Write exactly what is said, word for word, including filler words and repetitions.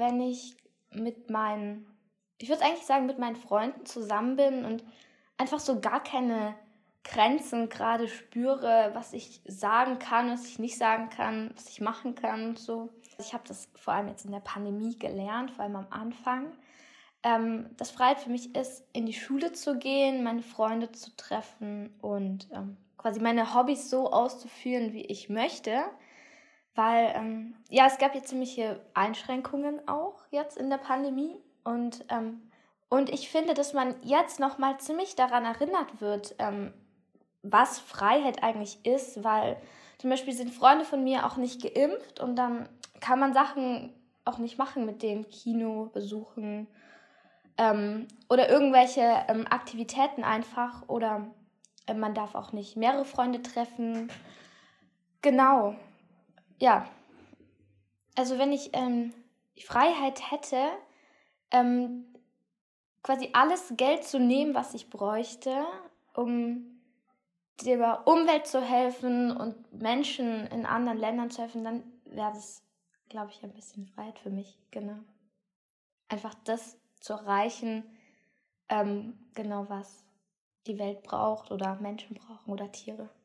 wenn ich mit meinen, ich würde eigentlich sagen, mit meinen Freunden zusammen bin und einfach so gar keine Grenzen gerade spüre, was ich sagen kann, was ich nicht sagen kann, was ich machen kann und so. Ich habe das vor allem jetzt in der Pandemie gelernt, vor allem am Anfang, ähm, dass Freiheit für mich ist, in die Schule zu gehen, meine Freunde zu treffen und ähm, quasi meine Hobbys so auszuführen, wie ich möchte. Weil, ähm, ja, es gab jetzt ziemliche Einschränkungen auch jetzt in der Pandemie. Und, ähm, und ich finde, dass man jetzt nochmal ziemlich daran erinnert wird, ähm, was Freiheit eigentlich ist, weil zum Beispiel sind Freunde von mir auch nicht geimpft und dann kann man Sachen auch nicht machen mit dem Kino besuchen ähm, oder irgendwelche ähm, Aktivitäten einfach oder äh, man darf auch nicht mehrere Freunde treffen. Genau, ja. Also wenn ich ähm, die Freiheit hätte, ähm, quasi alles Geld zu nehmen, was ich bräuchte, um der Umwelt zu helfen und Menschen in anderen Ländern zu helfen, dann wäre das, glaube ich, ein bisschen Freiheit für mich, genau. Einfach das zu erreichen, ähm, genau was die Welt braucht oder Menschen brauchen oder Tiere.